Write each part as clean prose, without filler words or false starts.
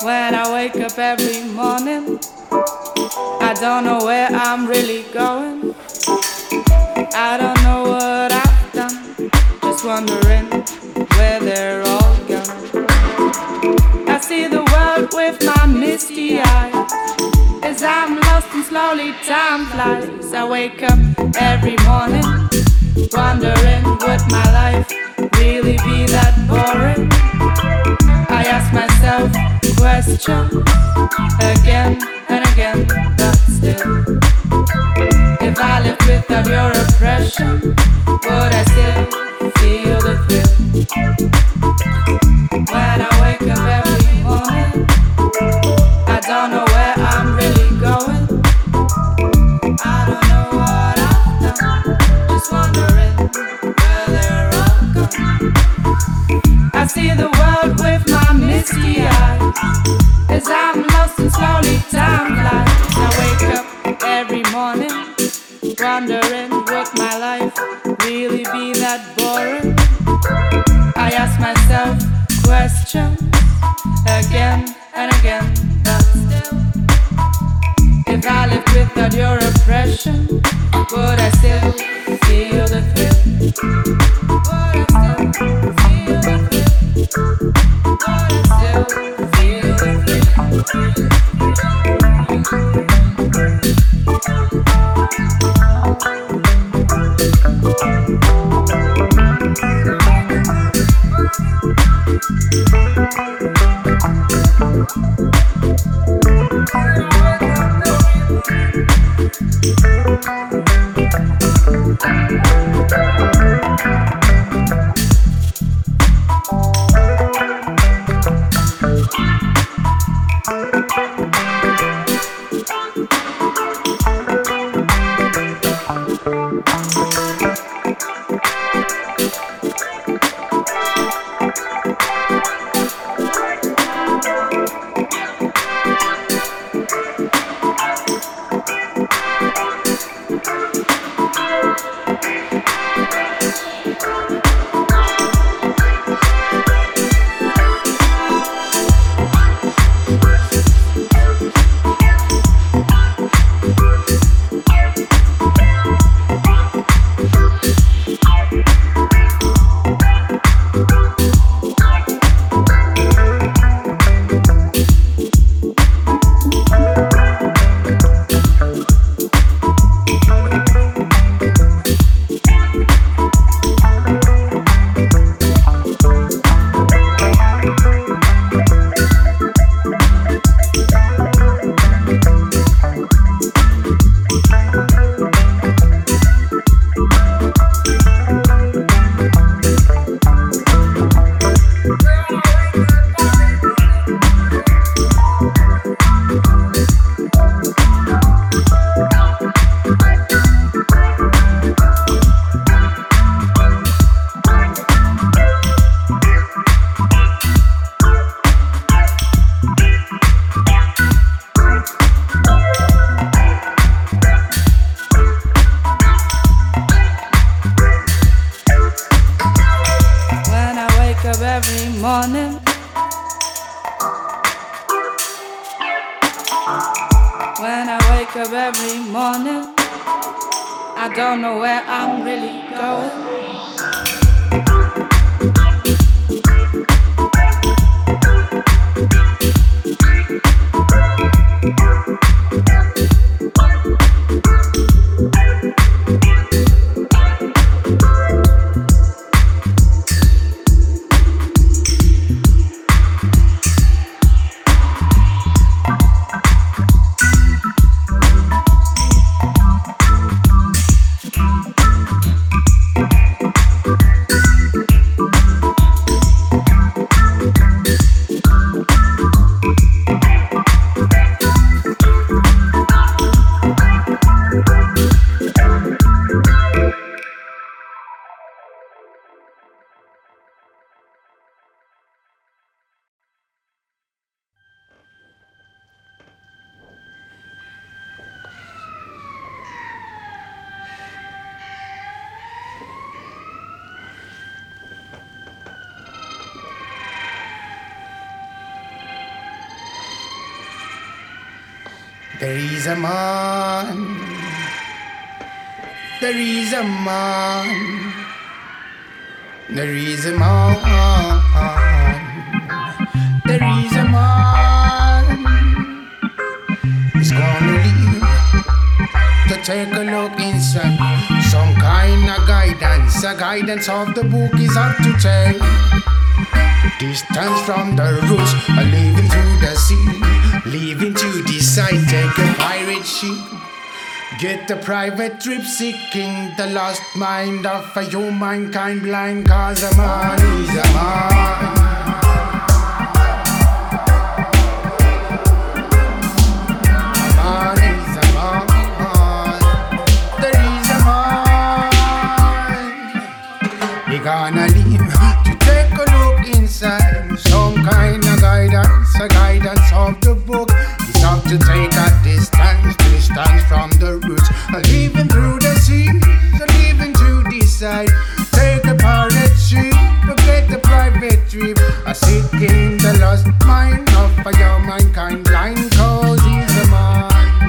When I wake up every morning, I don't know where I'm really going. I don't know what I've done, just wondering where they're all gone. I see the world with my misty eyes, as I'm lost and slowly time flies. I wake up every morning, wondering would my life really be that boring? I ask myself questions again and again, but still, if I lived without your oppression, would I still feel the thrill? When I wake up every morning, I don't know where I'm really going. I don't know what I've done, just wondering where they're all gone. I see the world with my misty eyes, as I'm lost and slowly time flies. I wake up every morning, wondering would my life really be that boring? I ask myself questions again and again, but still, if I lived without your oppression, would I still feel the thrill? Would I still feel the thrill? Would I still feel the thrill? When I wake up every morning, I don't know where I'm really going. There is a man. There is a man. There is a man. There is a man. He's gonna leave to take a look inside. Some kind of guidance. A guidance of the book is up to take. Distance from the roots, leaving through the sea, leaving to decide, take a pirate ship, get a private trip, seeking the lost mind of a humankind blind, cause a man is a man. A man is a man. There is a man. He gonna leave to take a look inside. Some kind of guidance, a guidance of the book. It's up to take a distance from the roots. Leaving through the seas, leaving to decide. Take a pirate ship, get the private trip. Seeking the lost mind of a young mankind blind, cause he's a man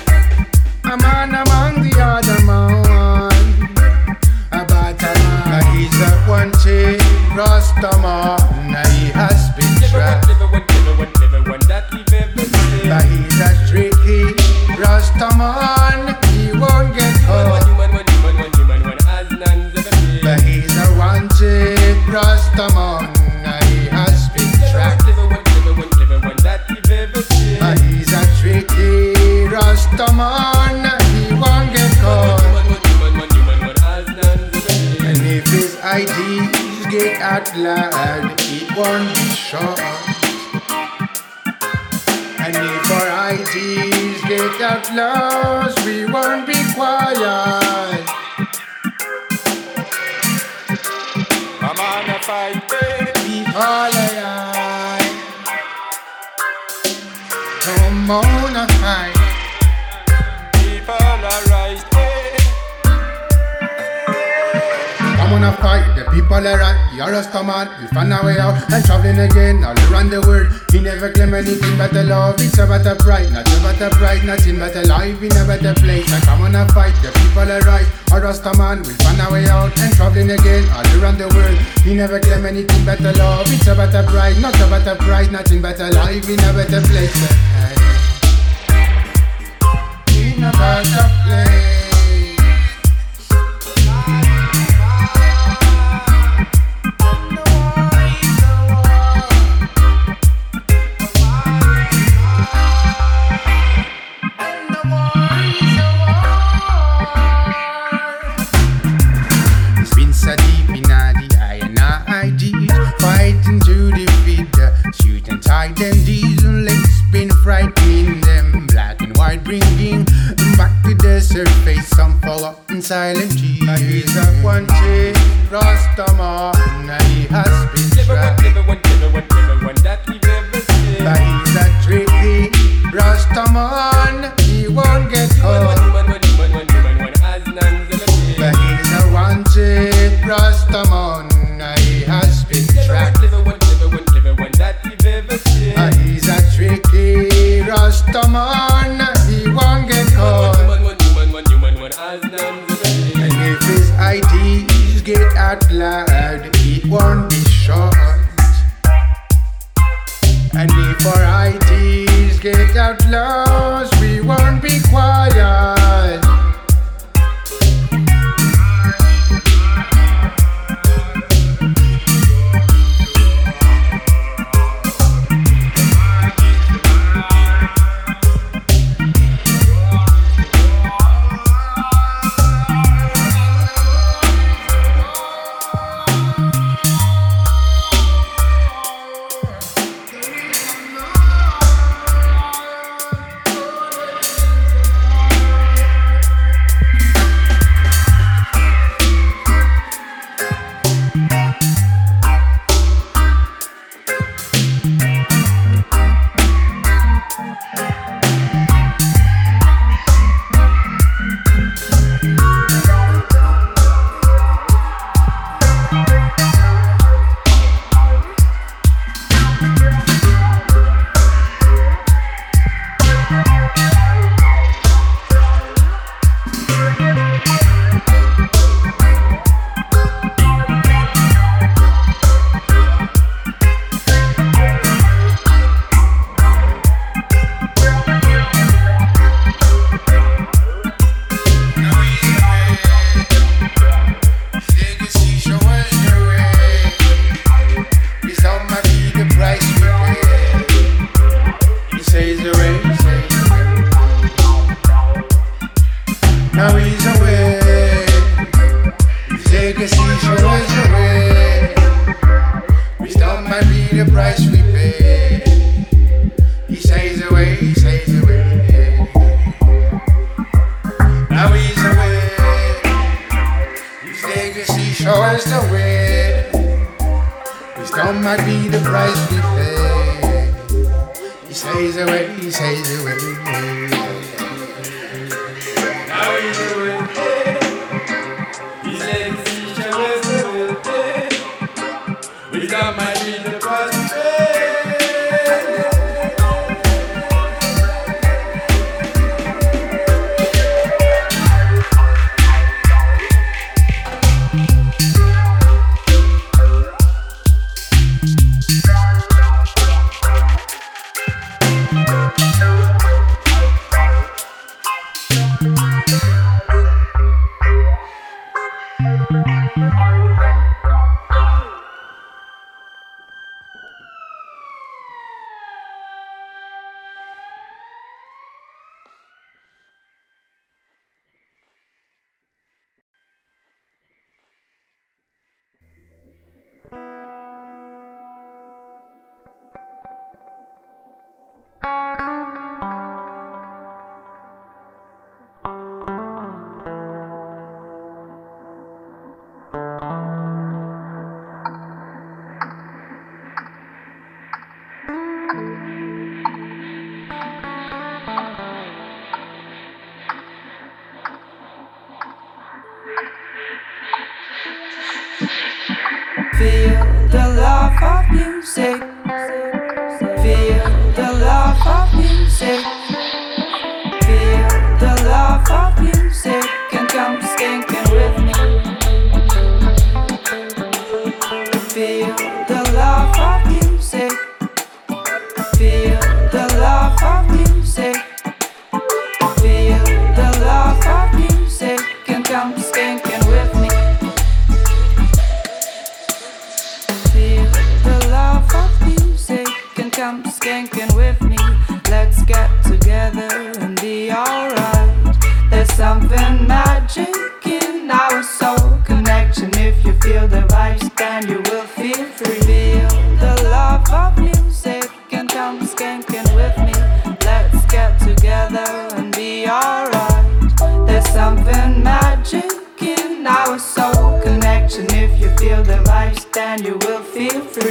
among the other man. But a man, he's a one chick, Rastaman. He has been trapped. But he's a tricky Rastaman. He won't get caught. But he's a one chick Rastaman. He has been trapped. But he's a tricky Rastaman. He won't get caught. And if his ideas get out loud, it won't be short. And if our ideas get out loud, we won't be quiet. Come on and fight, baby. All I come on and fight. People are right. Come on and fight, the people are right. You're a man, we'll find our way out. And traveling again all around the world. He never claim anything but the love. It's a better pride, not a better pride, nothing but a life in a better place. And come on and fight, the people are right. Or man, we'll find our way out. And traveling again all around the world. He never claim anything but the love. It's a better pride, not a better pride, nothing but a life in a better place. In a better place. Fighting to defeat the suit and tie them. Diesel legs been frightening them. Black and white bringing back to the surface some forgotten silent G. He's a one chick Rastaman. He has been trapped. But he's a tricky Rastaman. He won't get caught. But he's a one chick Rastaman. He has been trapped. He's a tricky Rastaman. He won't get caught. And if his ideas get out loud, it won't be short. And if our ideas get out loud, we won't be quiet. the price we pay. He says away, he says away. Now he's away. His legacy shows the way. His tongue might be the price we pay. He says away, he says away. Now he's away. His legacy shows the way. His tongue might be the price we pay. Feel the love of music. Feel the love of music. Feel the love of music. And come skanking with me. Feel the love of music. Feel the love of music. Feel the love of music. And come skanking with me. Come skanking with me. Let's get together and be alright. There's something magic in our soul connection. If you feel the vibes, then you will feel free. Feel the love of music and come skanking with me. Let's get together and be alright. There's something magic in our soul connection. If you feel the vibes, then you will feel free.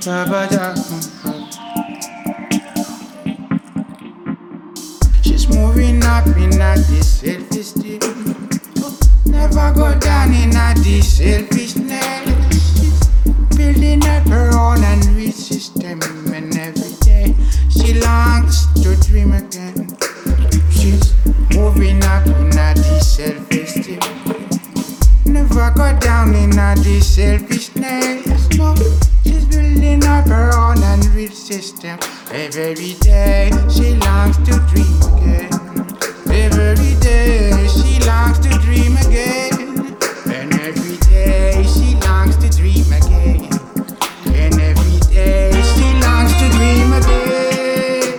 She's moving up in a this self-esteem. Never go down in a this selfishness. She's building up her own unreal system, and every day she longs to dream again. She's moving up in a this self-esteem. Never go down in a this selfishness. No, she's building up her own unreal system. Every day she longs to dream again. Every day she longs to dream again. And every day she longs to dream again. And every day she longs to dream again.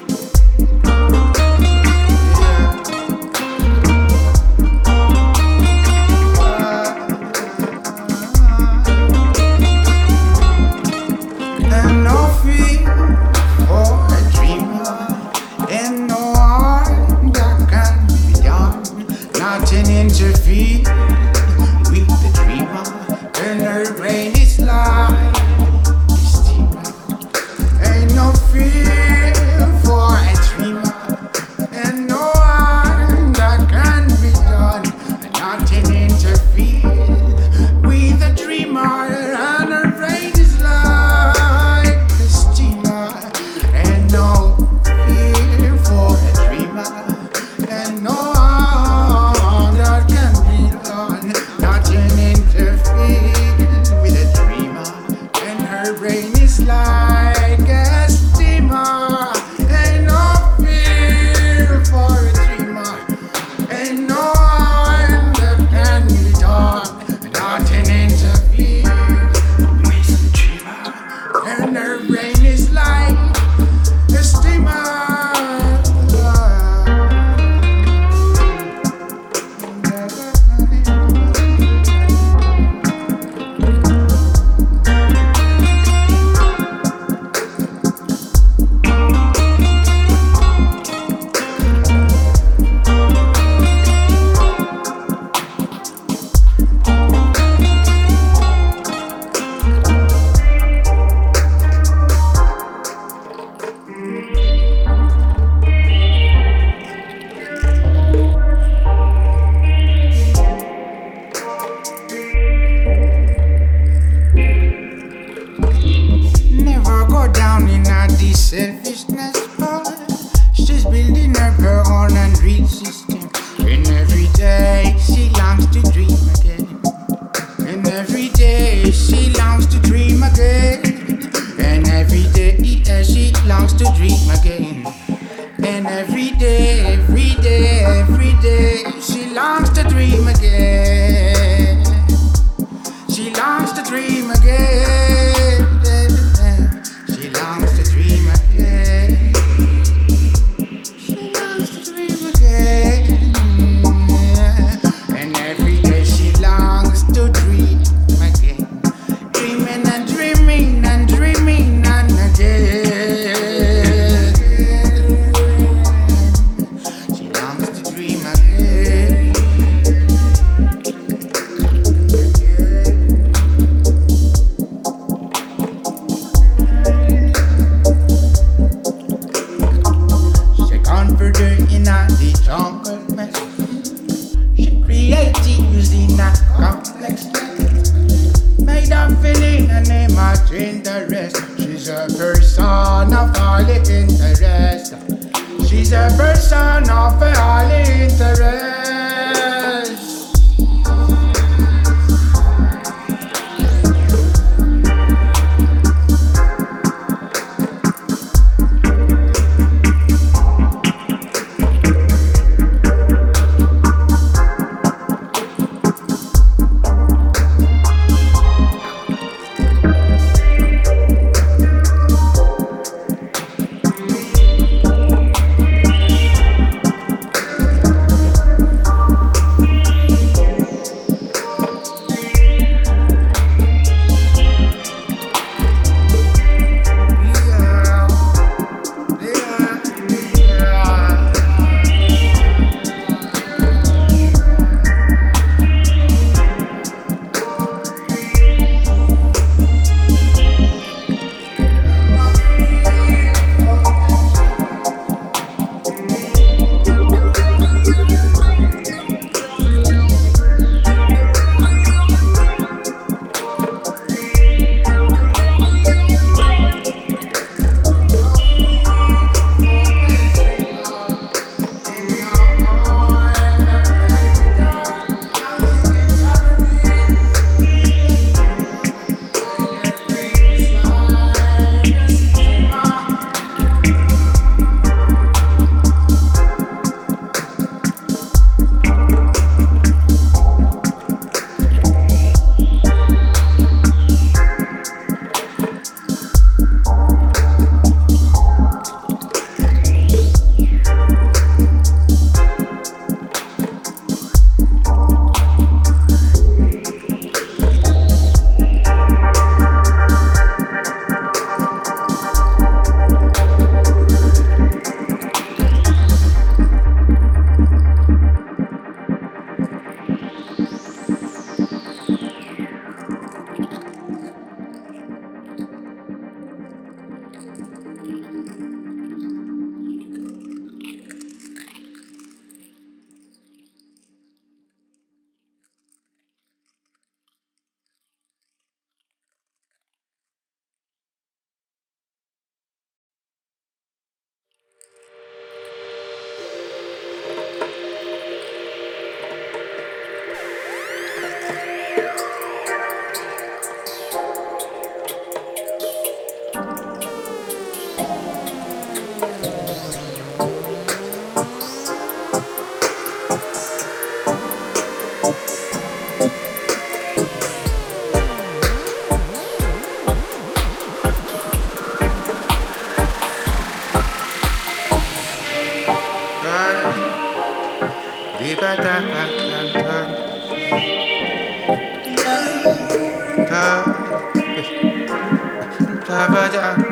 And no fear for a dreamer, and no harm that can be done. Nothing interferes with the dreamer, and her brain is like a steamer. Ain't no fear for a dreamer, and no harm that can be done. Nothing interferes with the dreamer, and her brain is like a steamer. And no fear for a dreamer, and no harm that can be done. Nothing interferes with a dreamer, and her brain is like a steamer. And no fear for a dreamer, and no harm that can be done. Nothing interferes with a dreamer, and her brain is like a steamer. Never go down in a this selfishness, but she's building up her own unreal system. And every day she longs to dream again. And every day she longs to dream again. And every day she longs to dream again. And every day she longs to dream again. She longs to dream again. She longs to dream again. She longs to dream again. And every day she longs to dream again. Dreaming and dreaming and dreaming and again. She longs to dream again. She confident in a the jungle mess. She created using a complex method. Made her feeling and imagine the rest. She's a person of all interest. She's a person of all interest. Java,